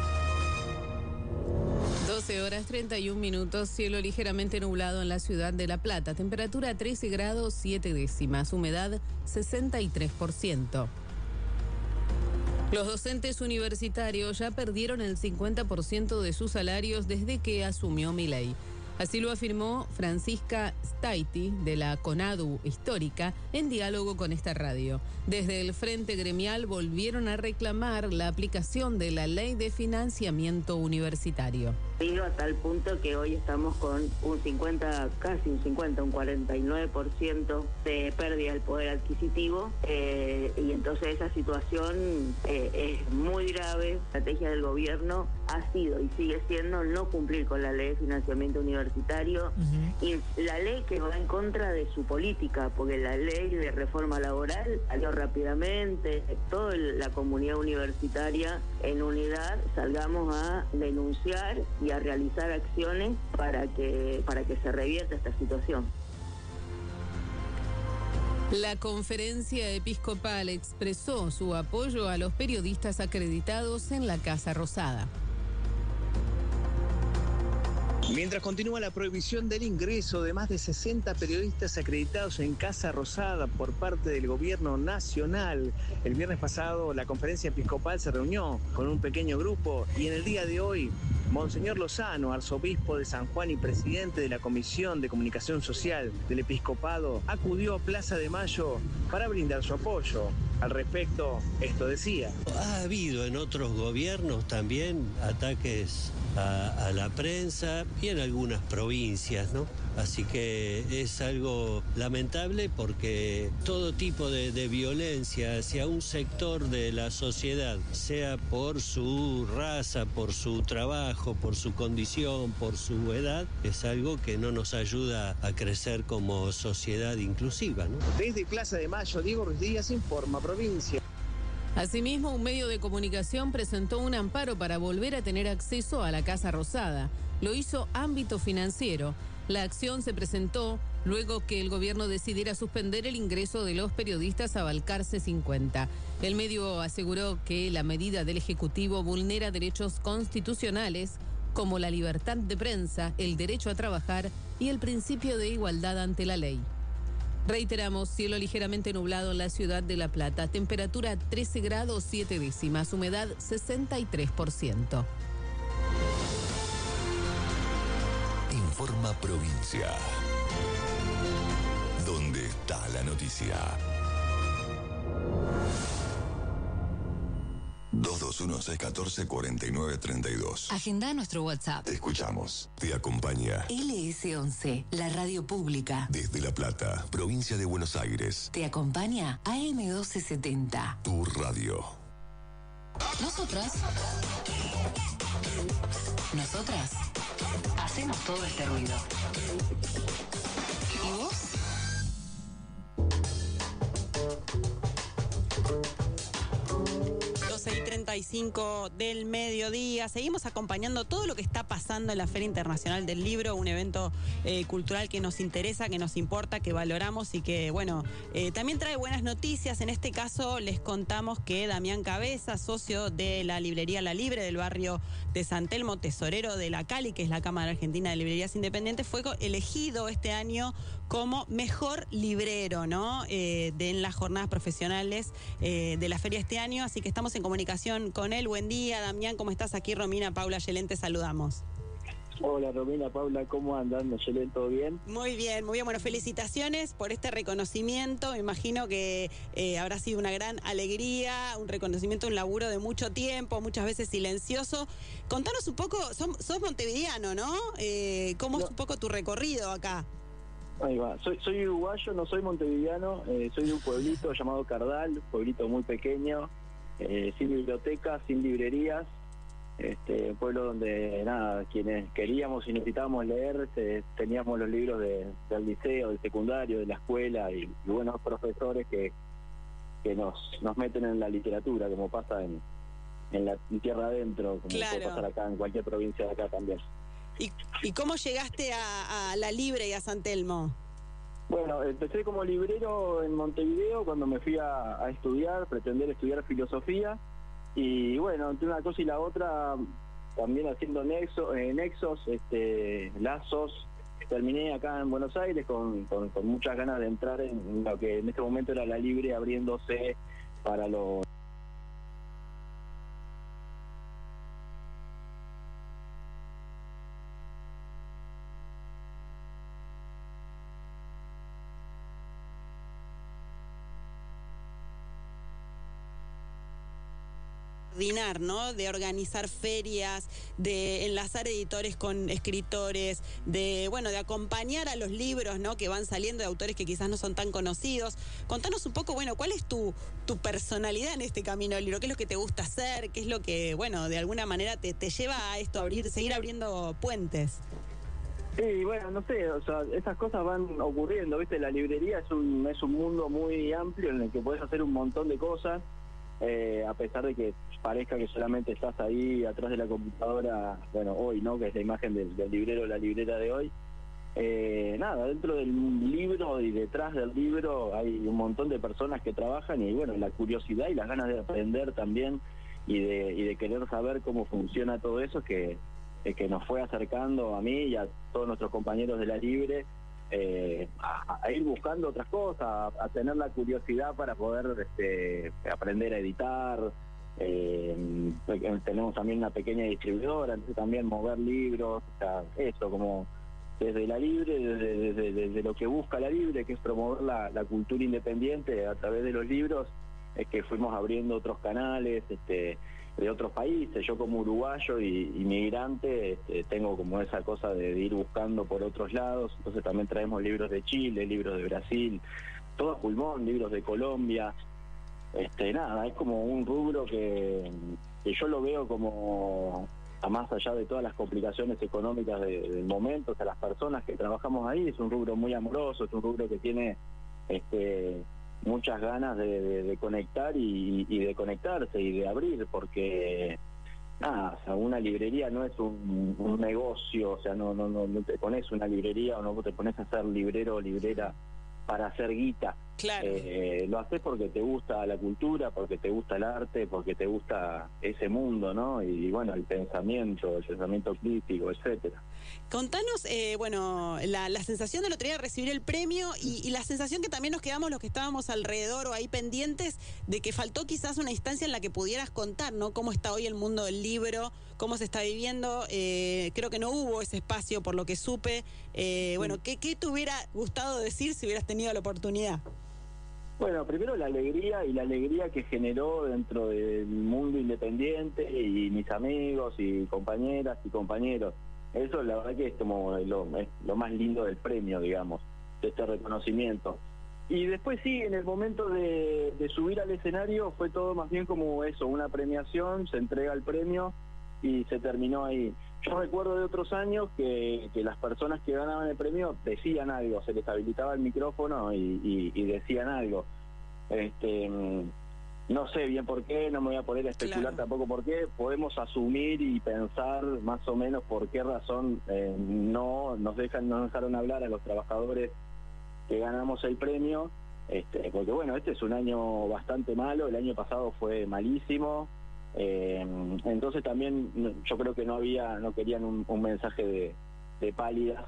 12 horas 31 minutos, cielo ligeramente nublado en la ciudad de La Plata, temperatura 13 grados 7 décimas, humedad 63%. Los docentes universitarios ya perdieron el 50% de sus salarios desde que asumió Milei. Así lo afirmó Francisca Staiti, de la CONADU Histórica, en diálogo con esta radio. Desde el Frente Gremial volvieron a reclamar la aplicación de la Ley de Financiamiento Universitario. A tal punto que hoy estamos con un 49% de pérdida del poder adquisitivo, y entonces esa situación es muy grave. La estrategia del gobierno ha sido y sigue siendo no cumplir con la Ley de Financiamiento Universitario, y la ley que va en contra de su política, porque la ley de reforma laboral salió rápidamente. Toda la comunidad universitaria en unidad salgamos a denunciar y a realizar acciones para que se revierta esta situación. La Conferencia Episcopal expresó su apoyo a los periodistas acreditados en la Casa Rosada. Mientras continúa la prohibición del ingreso de más de 60 periodistas acreditados en Casa Rosada por parte del gobierno nacional, el viernes pasado la Conferencia Episcopal se reunió con un pequeño grupo y en el día de hoy, Monseñor Lozano, arzobispo de San Juan y presidente de la Comisión de Comunicación Social del Episcopado, acudió a Plaza de Mayo para brindar su apoyo. Al respecto, esto decía. Ha habido en otros gobiernos también ataques a la prensa y en algunas provincias, ¿no? Así que es algo lamentable porque todo tipo de violencia hacia un sector de la sociedad, sea por su raza, por su trabajo, por su condición, por su edad, es algo que no nos ayuda a crecer como sociedad inclusiva, ¿no? Desde Plaza de Mayo, Diego Ruiz Díaz, Informa Provincia. Asimismo, un medio de comunicación presentó un amparo para volver a tener acceso a la Casa Rosada. Lo hizo Ámbito Financiero. La acción se presentó luego que el gobierno decidiera suspender el ingreso de los periodistas a Balcarce 50. El medio aseguró que la medida del Ejecutivo vulnera derechos constitucionales como la libertad de prensa, el derecho a trabajar y el principio de igualdad ante la ley. Reiteramos, cielo ligeramente nublado en la ciudad de La Plata. Temperatura 13 grados 7 décimas. Humedad 63%. Informa Provincia. ¿Dónde está la noticia? 221-614-4932. Agenda nuestro WhatsApp. Te escuchamos. Te acompaña LS11, la radio pública. desde La Plata, provincia de Buenos Aires. Te acompaña AM1270. Tu radio. Nosotras hacemos todo este ruido. ¿Y vos? Y 35 del mediodía. Seguimos acompañando todo lo que está pasando en la Feria Internacional del Libro, un evento cultural que nos interesa, que nos importa, que valoramos y que, bueno, también trae buenas noticias. En este caso les contamos que Damián Cabeza, socio de la librería La Libre del barrio de San Telmo, tesorero de la CALI, que es la Cámara Argentina de Librerías Independientes, fue elegido este año como mejor librero, ¿no? En las jornadas profesionales de la feria este año, así que estamos en comunicación con él. Buen día, Damián, ¿cómo estás? Aquí Romina, Paula, Yelén, te saludamos. Hola Romina, Paula, ¿cómo andan? Yelén, ¿todo bien? Muy bien, muy bien. Bueno, felicitaciones por este reconocimiento. Me imagino que habrá sido una gran alegría, un reconocimiento, un laburo de mucho tiempo, muchas veces silencioso. Contanos un poco, sos montevideano, ¿no? ¿Cómo es un poco tu recorrido acá? Ahí va, soy uruguayo, no soy montevideano, soy de un pueblito llamado Cardal, un pueblito muy pequeño, sin bibliotecas, sin librerías, un pueblo donde nada, quienes queríamos y necesitábamos leer, teníamos los libros del liceo, del secundario, de la escuela y buenos profesores que nos meten en la literatura, como pasa en la tierra adentro, como claro. Puede pasar acá en cualquier provincia de acá también. ¿Y cómo llegaste a La Libre y a San Telmo? Bueno, empecé como librero en Montevideo cuando me fui a estudiar, pretender estudiar filosofía, y bueno, entre una cosa y la otra, también haciendo nexos, lazos, terminé acá en Buenos Aires con muchas ganas de entrar en lo que en este momento era La Libre, abriéndose para los... ¿no? De organizar ferias, de enlazar editores con escritores, de acompañar a los libros, ¿no? Que van saliendo de autores que quizás no son tan conocidos. Contanos un poco, ¿cuál es tu personalidad en este camino del libro? ¿Qué es lo que te gusta hacer? ¿Qué es lo que, de alguna manera te lleva a esto, seguir abriendo puentes? Sí, no sé, esas cosas van ocurriendo, ¿viste? La librería es un mundo muy amplio en el que podés hacer un montón de cosas, a pesar de que parezca que solamente estás ahí atrás de la computadora, hoy, ¿no? Que es la imagen del librero o la librera de hoy. Dentro del libro y detrás del libro hay un montón de personas que trabajan y, la curiosidad y las ganas de aprender también y de querer saber cómo funciona todo eso que nos fue acercando a mí y a todos nuestros compañeros de La Libre a ir buscando otras cosas, a tener la curiosidad para poder aprender a editar. Tenemos también una pequeña distribuidora, entonces también mover libros, eso como desde La Libre, desde lo que busca La Libre, que es promover la cultura independiente a través de los libros, es que fuimos abriendo otros canales de otros países. Yo como uruguayo y migrante tengo como esa cosa de ir buscando por otros lados, entonces también traemos libros de Chile, libros de Brasil, todo a pulmón, libros de Colombia. Es como un rubro que yo lo veo como, a más allá de todas las complicaciones económicas del momento, las personas que trabajamos ahí, es un rubro muy amoroso, es un rubro que tiene muchas ganas de conectar y de conectarse y de abrir, porque una librería no es un negocio, no te pones una librería o no te pones a ser librero o librera para hacer guita. Claro. Lo haces porque te gusta la cultura, porque te gusta el arte, porque te gusta ese mundo, ¿no? Y bueno, el pensamiento crítico, etcétera. Contanos, la sensación del otro día de recibir el premio y la sensación que también nos quedamos los que estábamos alrededor o ahí pendientes de que faltó quizás una instancia en la que pudieras contar, ¿no? Cómo está hoy el mundo del libro, cómo se está viviendo. Creo que no hubo ese espacio por lo que supe. ¿Qué te hubiera gustado decir si hubieras tenido la oportunidad? Bueno, primero la alegría que generó dentro del mundo independiente y mis amigos y compañeras y compañeros. Eso la verdad que es como lo más lindo del premio, digamos, de este reconocimiento. Y después sí, en el momento de subir al escenario fue todo más bien como eso, una premiación, se entrega el premio y se terminó ahí. Yo recuerdo de otros años que las personas que ganaban el premio decían algo, se les habilitaba el micrófono y decían algo. No sé bien por qué, no me voy a poner a especular tampoco por qué, podemos asumir y pensar más o menos por qué razón no nos dejaron hablar a los trabajadores que ganamos el premio, porque bueno, este es un año bastante malo, el año pasado fue malísimo, entonces también yo creo que no querían un mensaje de pálidas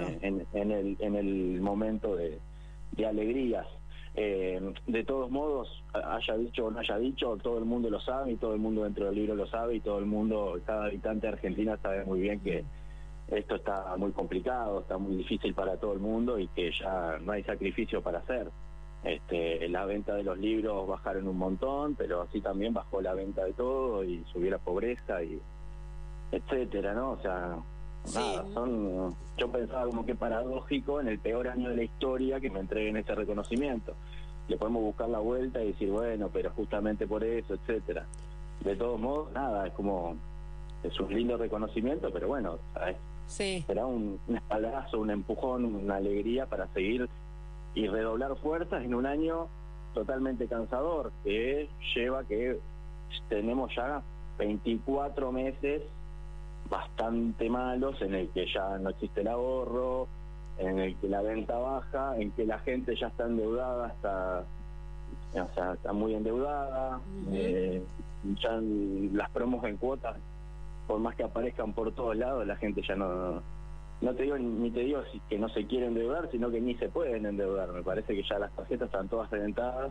en el momento de alegrías. De todos modos, haya dicho o no haya dicho, todo el mundo lo sabe y todo el mundo dentro del libro lo sabe y todo el mundo, cada habitante de Argentina sabe muy bien que esto está muy complicado, está muy difícil para todo el mundo y que ya no hay sacrificio para hacer. La venta de los libros bajaron un montón, pero así también bajó la venta de todo y subió la pobreza y etcétera, ¿no? O sea, nada, yo pensaba como que paradójico en el peor año de la historia que me entreguen ese reconocimiento. Le podemos buscar la vuelta y decir, bueno, pero justamente por eso, etcétera. De todos modos, nada, es un lindo reconocimiento, pero bueno, ¿sabes? Sí. Será un espaldarazo, un empujón, una alegría para seguir y redoblar fuerzas en un año totalmente cansador, que lleva que tenemos ya 24 meses bastante malos en el que ya no existe el ahorro, en el que la venta baja, en que la gente ya está endeudada, está muy endeudada, ya las promos en cuotas, por más que aparezcan por todos lados, la gente ya no te digo que no se quiere endeudar, sino que ni se pueden endeudar. Me parece que ya las tarjetas están todas reventadas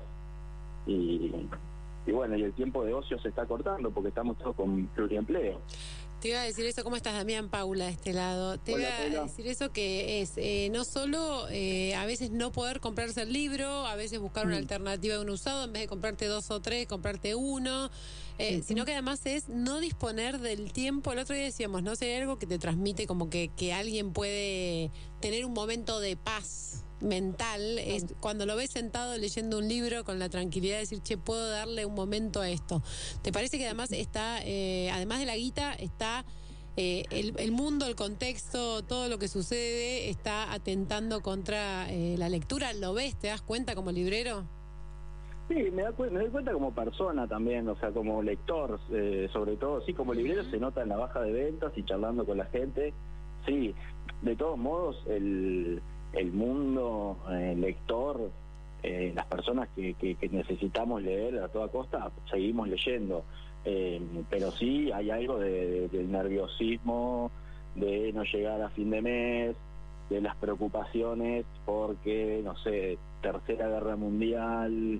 y bueno, y el tiempo de ocio se está cortando porque estamos todos con pluriempleo. Te iba a decir eso, ¿cómo estás, Damián? Paula, de este lado. Te iba a decir eso, que es no solo a veces no poder comprarse el libro, a veces buscar una alternativa de un usado, en vez de comprarte 2 o 3, comprarte uno, sino que además es no disponer del tiempo. El otro día decíamos, no sé, hay algo que te transmite como que alguien puede tener un momento de paz mental, es cuando lo ves sentado leyendo un libro con la tranquilidad de decir, che, puedo darle un momento a esto. ¿Te parece que además está, además de la guita, está el mundo, el contexto, todo lo que sucede está atentando contra la lectura? ¿Lo ves? ¿Te das cuenta como librero? Sí, me doy cuenta como persona también, o sea, como lector, sobre todo, sí, como librero se nota en la baja de ventas y charlando con la gente, sí, de todos modos, el mundo lector, las personas que necesitamos leer a toda costa, seguimos leyendo, pero sí hay algo del nerviosismo, de no llegar a fin de mes, de las preocupaciones porque, no sé, Tercera Guerra Mundial,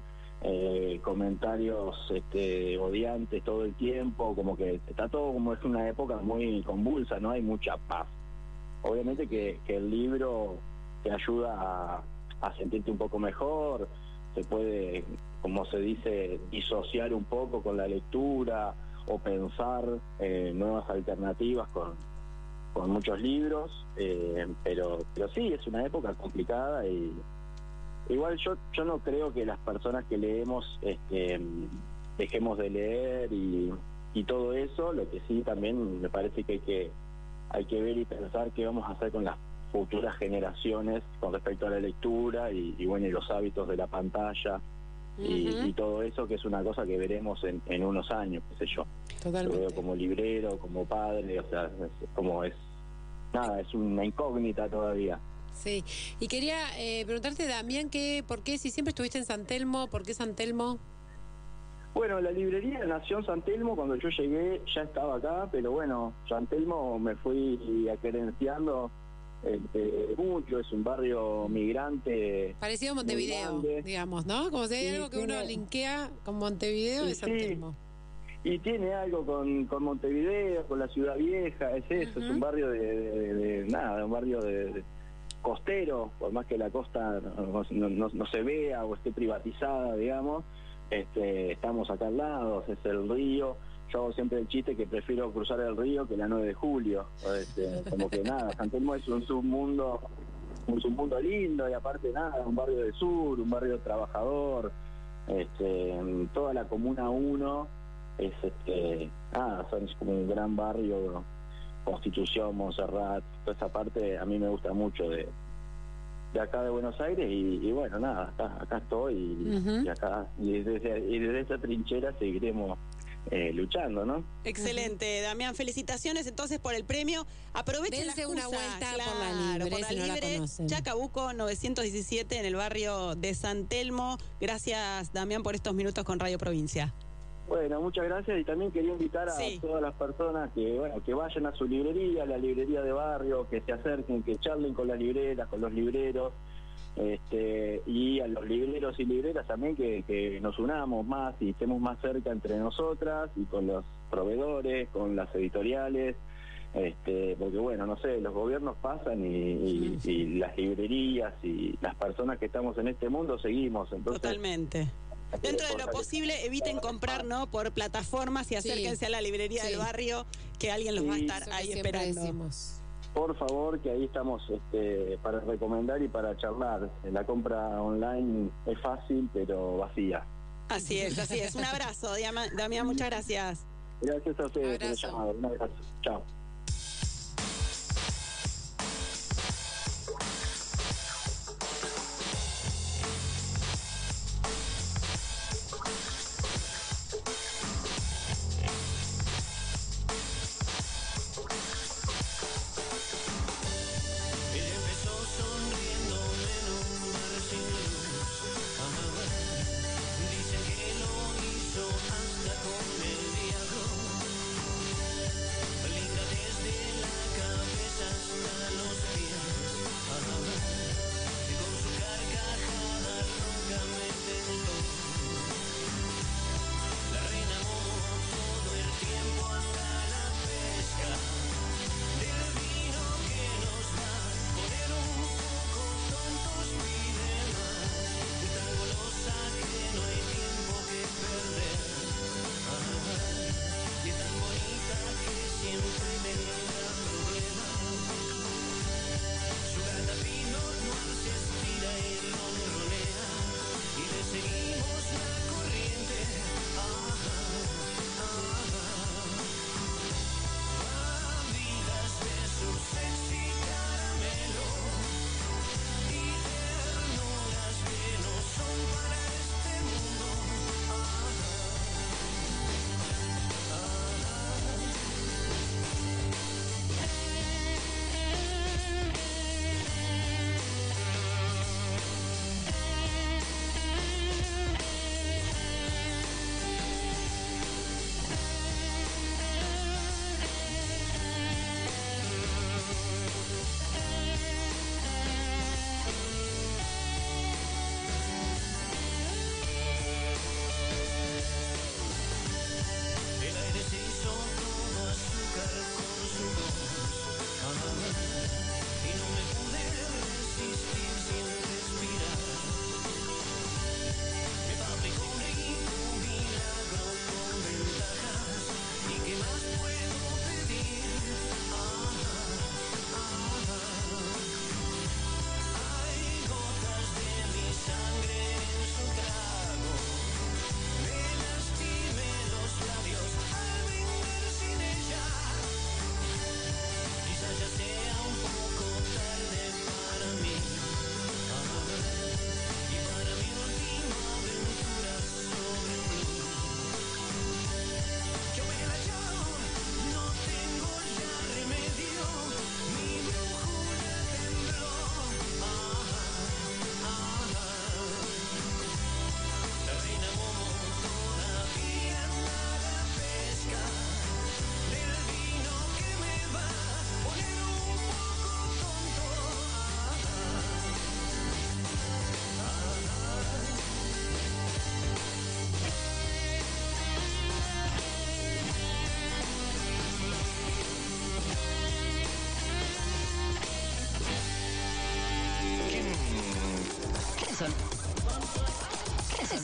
comentarios odiantes todo el tiempo, como que está todo como es una época muy convulsa, no hay mucha paz. Obviamente que el libro te ayuda a sentirte un poco mejor, se puede, como se dice, disociar un poco con la lectura o pensar nuevas alternativas con muchos libros, pero sí, es una época complicada y igual yo no creo que las personas que leemos dejemos de leer y todo eso. Lo que sí también me parece que hay que ver y pensar qué vamos a hacer con las futuras generaciones con respecto a la lectura y bueno, y los hábitos de la pantalla y todo eso, que es una cosa que veremos en unos años, qué sé yo. Totalmente. Lo veo como librero, como padre, o sea, es una incógnita todavía. Sí, y quería preguntarte, Damián, ¿por qué, si siempre estuviste en San Telmo, por qué San Telmo? Bueno, la librería nació en San Telmo, cuando yo llegué ya estaba acá, pero bueno, San Telmo me fui acerenciando mucho, es un barrio migrante. Parecido a Montevideo, digamos, ¿no? Como si hay algo que uno linkea con Montevideo de San Telmo. Y tiene algo con Montevideo, con la ciudad vieja, es eso, es un barrio un barrio de costero, por más que la costa no se vea o esté privatizada, digamos, estamos acá al lado, es el río. Yo hago siempre el chiste que prefiero cruzar el río que la 9 de julio, como que nada, San Telmo es un submundo lindo, y aparte nada, un barrio del sur, un barrio trabajador, toda la Comuna 1 es como un gran barrio, Constitución, Montserrat, toda esa parte a mí me gusta mucho de acá de Buenos Aires, y bueno, nada, acá estoy, y acá, y desde esa trinchera seguiremos luchando, ¿no? Excelente, Damián, felicitaciones entonces por el premio. Aprovechen Dense la una vuelta por la Libre, Chacabuco 917 en el barrio de San Telmo. Gracias, Damián, por estos minutos con Radio Provincia. Bueno, muchas gracias, y también quería invitar a todas las personas que vayan a su librería, la librería de barrio, que se acerquen, que charlen con las libreras, con los libreros, y a los libreros y libreras también que nos unamos más y estemos más cerca entre nosotras y con los proveedores, con las editoriales, porque bueno, no sé, los gobiernos pasan y las librerías y las personas que estamos en este mundo seguimos. Entonces, totalmente. Dentro de lo posible, eviten comprar, ¿no?, por plataformas, y acérquense a la librería del barrio, que alguien los va a estar ahí esperando. Por favor, que ahí estamos para recomendar y para charlar. La compra online es fácil, pero vacía. Así es. Un abrazo, Damián, muchas gracias. Gracias a ustedes por el llamado. Un abrazo. Chao. Hasta con el diablo, linda de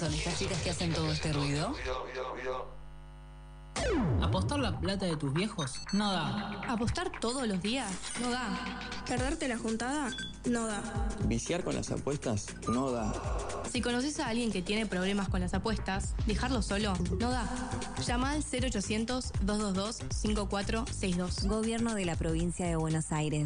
son estas chicas que hacen todo este ruido? ¿Apostar la plata de tus viejos? No da. ¿Apostar todos los días? No da. ¿Perderte la juntada? No da. ¿Viciar con las apuestas? No da. Si conoces a alguien que tiene problemas con las apuestas, dejarlo solo no da. Llama al 0800-222-5462. Gobierno de la Provincia de Buenos Aires.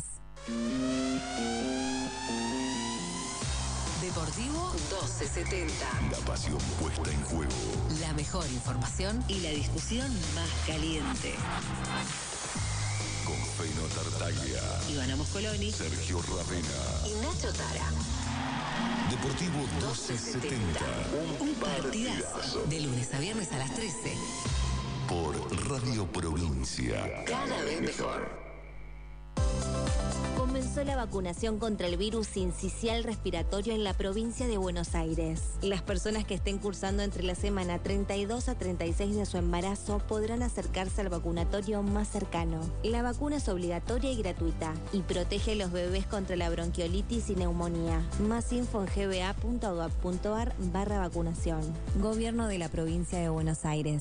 Deportivo 1270. La pasión puesta en juego. La mejor información y la discusión más caliente. Con Feno Tartaglia, Ivana Moscoloni, Sergio Ravena y Nacho Tara. Deportivo 1270. Un partidazo. De lunes a viernes a las 13. Por Radio Provincia. Cada vez mejor. Comenzó la vacunación contra el virus sincicial respiratorio en la provincia de Buenos Aires. Las personas que estén cursando entre la semana 32 a 36 de su embarazo podrán acercarse al vacunatorio más cercano. La vacuna es obligatoria y gratuita y protege a los bebés contra la bronquiolitis y neumonía. Más info en gba.gov.ar/vacunación. Gobierno de la provincia de Buenos Aires.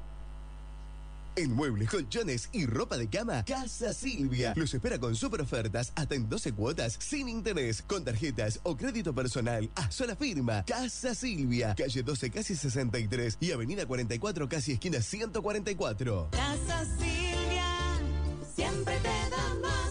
En muebles, colchones y ropa de cama, Casa Silvia. Los espera con super ofertas hasta en 12 cuotas sin interés, con tarjetas o crédito personal a sola firma. Casa Silvia, calle 12 casi 63 y avenida 44 casi esquina 144. Casa Silvia, siempre te da más.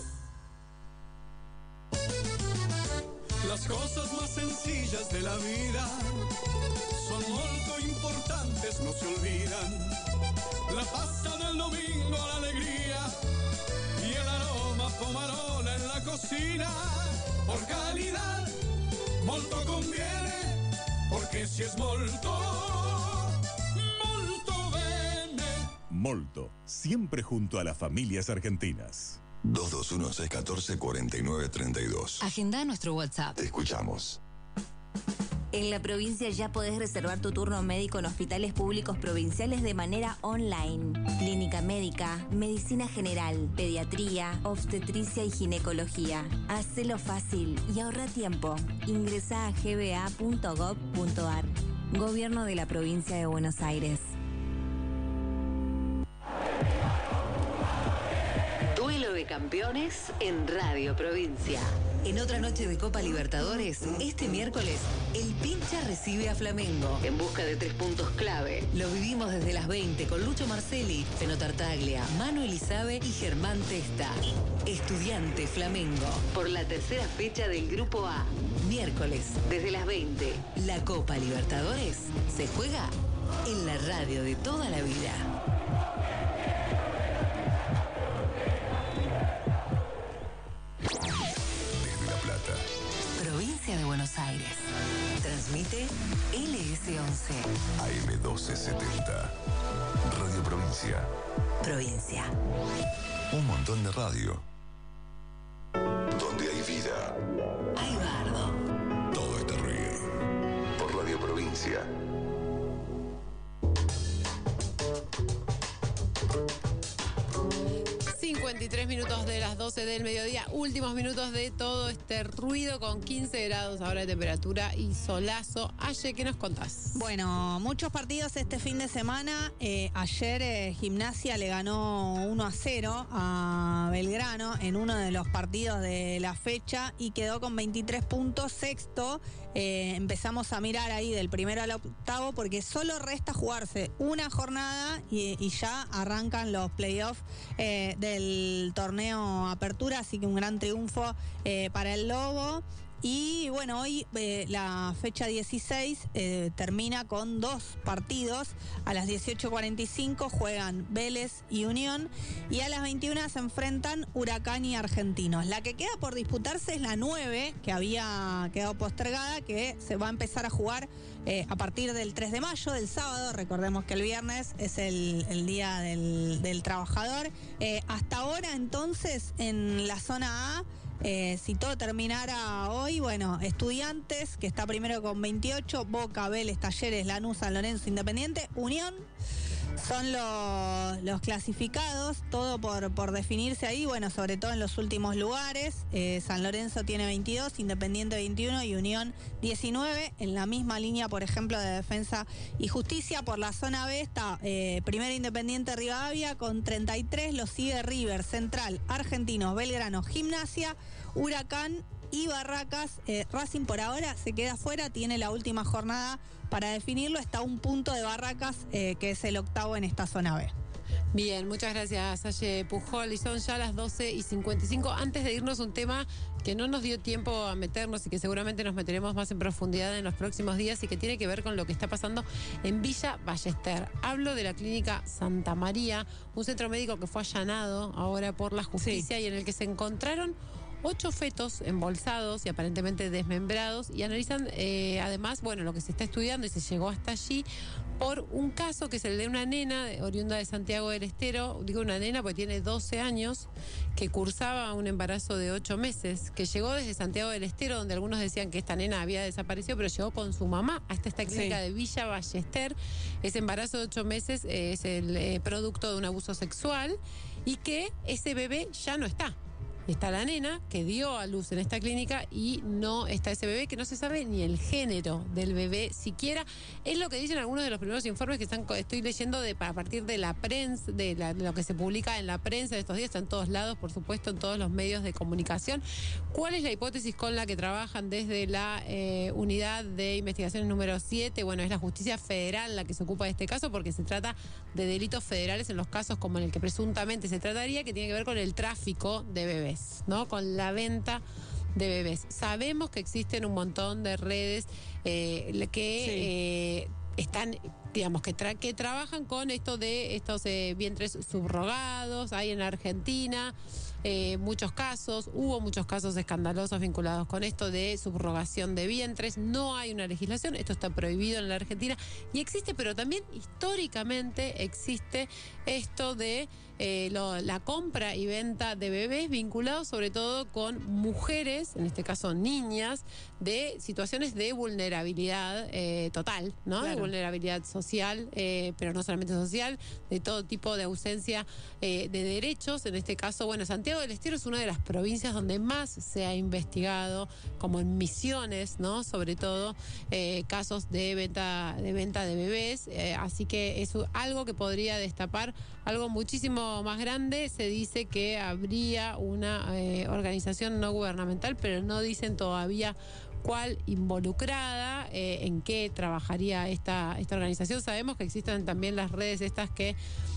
Las cosas más sencillas de la vida son muy importantes, no se olvidan. La pasta del domingo, la alegría y el aroma pomarola en la cocina. Por calidad, molto conviene, porque si es molto, molto bene. Molto, siempre junto a las familias argentinas. 221-614-4932. Agenda nuestro WhatsApp. Te escuchamos. En la provincia ya podés reservar tu turno médico en hospitales públicos provinciales de manera online. Clínica médica, medicina general, pediatría, obstetricia y ginecología. Hacelo fácil y ahorra tiempo. Ingresá a gba.gov.ar. Gobierno de la provincia de Buenos Aires. Duelo de campeones en Radio Provincia. En otra noche de Copa Libertadores, este miércoles, el Pincha recibe a Flamengo en busca de 3 puntos clave. Lo vivimos desde las 20 con Lucho Marcelli, Feno Tartaglia, Manu Elizabe y Germán Testa. Estudiante Flamengo, por la tercera fecha del Grupo A. Miércoles, desde las 20, la Copa Libertadores se juega en la radio de toda la vida. Provincia de Buenos Aires. Transmite LS11. AM1270. Radio Provincia. Provincia. Un montón de radio. Donde hay vida, hay bardo. Todo está ruido. Por Radio Provincia. Minutos de las 12 del mediodía, últimos minutos de todo este ruido con 15 grados ahora de temperatura y solazo. Aye, ¿qué nos contás? Bueno, muchos partidos este fin de semana. Ayer Gimnasia le ganó 1-0 a Belgrano en uno de los partidos de la fecha y quedó con 23 puntos, sexto. Empezamos a mirar ahí del primero al octavo porque solo resta jugarse una jornada y ya arrancan los playoffs del torneo Apertura, así que un gran triunfo para el Lobo. Y bueno, hoy la fecha 16 termina con 2 partidos. A las 18:45 juegan Vélez y Unión y a las 21 se enfrentan Huracán y Argentinos. La que queda por disputarse es la 9, que había quedado postergada, que se va a empezar a jugar a partir del 3 de mayo, del sábado. Recordemos que el viernes es el día del trabajador. Hasta ahora entonces en la zona A, si todo terminara hoy, bueno, Estudiantes, que está primero con 28, Boca, Vélez, Talleres, Lanús, San Lorenzo, Independiente, Unión, son los clasificados, todo por definirse ahí, bueno, sobre todo en los últimos lugares. San Lorenzo tiene 22, Independiente 21 y Unión 19. En la misma línea, por ejemplo, de Defensa y Justicia. Por la zona B está primero Independiente Rivadavia con 33, lo sigue River, Central, Argentinos, Belgrano, Gimnasia, Huracán y Barracas. Racing por ahora se queda fuera, tiene la última jornada para definirlo, está a un punto de Barracas, que es el octavo en esta zona B. Bien, muchas gracias, Salle Pujol. Y son ya las 12:55. Antes de irnos, un tema que no nos dio tiempo a meternos y que seguramente nos meteremos más en profundidad en los próximos días y que tiene que ver con lo que está pasando en Villa Ballester. Hablo de la clínica Santa María, un centro médico que fue allanado ahora por la justicia y en el que se encontraron 8 fetos embolsados y aparentemente desmembrados, y analizan además, bueno, lo que se está estudiando y se llegó hasta allí por un caso que es el de una nena oriunda de Santiago del Estero. Digo una nena porque tiene 12 años, que cursaba un embarazo de 8 meses, que llegó desde Santiago del Estero, donde algunos decían que esta nena había desaparecido, pero llegó con su mamá hasta esta clínica de Villa Ballester. Ese embarazo de 8 meses es el producto de un abuso sexual, y que ese bebé ya no está. Está la nena que dio a luz en esta clínica y no está ese bebé, que no se sabe ni el género del bebé siquiera. Es lo que dicen algunos de los primeros informes que estoy leyendo a partir de la prensa, de lo que se publica en la prensa de estos días. Está en todos lados, por supuesto, en todos los medios de comunicación. ¿Cuál es la hipótesis con la que trabajan desde la unidad de investigaciones número 7? Bueno, es la justicia federal la que se ocupa de este caso, porque se trata de delitos federales en los casos como en el que presuntamente se trataría, que tiene que ver con el tráfico de bebés, ¿no? Con la venta de bebés. Sabemos que existen un montón de redes que están, digamos, que trabajan con esto de estos vientres subrogados. Hay en Argentina muchos casos, hubo muchos casos escandalosos vinculados con esto de subrogación de vientres. No hay una legislación, esto está prohibido en la Argentina y existe, pero también históricamente existe esto de la compra y venta de bebés vinculados sobre todo con mujeres, en este caso niñas, de situaciones de vulnerabilidad total, ¿no? Claro. De vulnerabilidad social, pero no solamente social, de todo tipo de ausencia de derechos. En este caso, bueno, Santiago del Estero es una de las provincias donde más se ha investigado, como en Misiones, ¿no? Sobre todo casos de venta de bebés, así que es algo que podría destapar algo muchísimo más grande. Se dice que habría una organización no gubernamental, pero no dicen todavía cuál involucrada, en qué trabajaría esta organización. Sabemos que existen también las redes estas que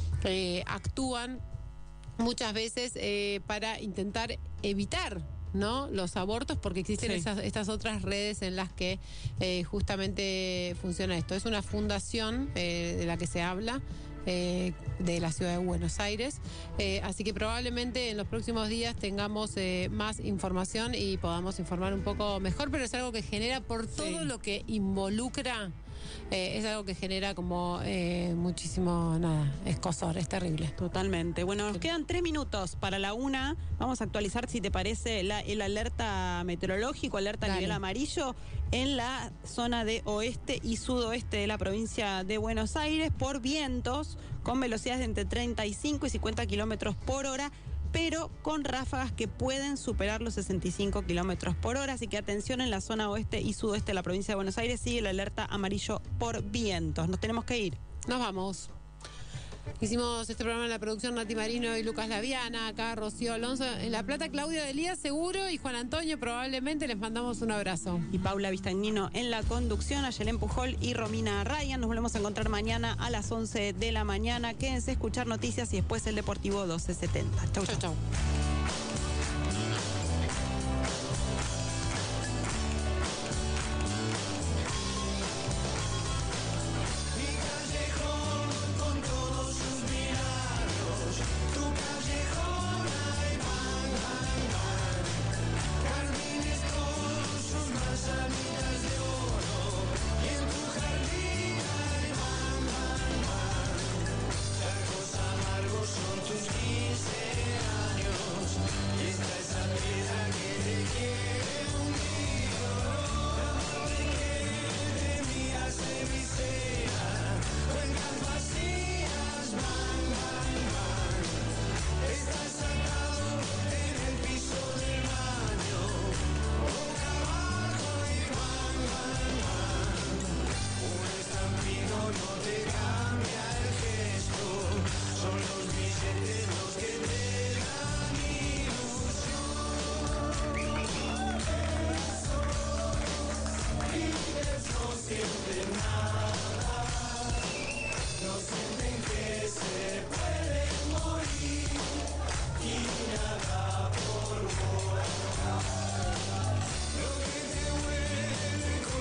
actúan muchas veces para intentar evitar, ¿no?, los abortos, porque existen estas otras redes en las que justamente funciona esto. Es una fundación de la que se habla, de la ciudad de Buenos Aires, así que probablemente en los próximos días tengamos más información y podamos informar un poco mejor, pero es algo que genera, por todo lo que involucra, es algo que genera como muchísimo, escozor, es terrible. Totalmente. Bueno, nos quedan 3 minutos para la 1. Vamos a actualizar, si te parece, el alerta meteorológico, alerta a nivel amarillo en la zona de oeste y sudoeste de la provincia de Buenos Aires por vientos con velocidades de entre 35 y 50 kilómetros por hora, pero con ráfagas que pueden superar los 65 kilómetros por hora. Así que atención, en la zona oeste y sudoeste de la provincia de Buenos Aires sigue el alerta amarillo por vientos. Nos tenemos que ir. Nos vamos. Hicimos este programa en la producción Nati Marino y Lucas Laviana, acá Rocío Alonso, en La Plata Claudia Delía seguro y Juan Antonio probablemente. Les mandamos un abrazo. Y Paula Vistagnino en la conducción, Ayelén Pujol y Romina Ryan. Nos volvemos a encontrar mañana a las 11 de la mañana. Quédense a escuchar noticias y después el Deportivo 1270. Chau, chau. Son tus 15 años. siempre nada.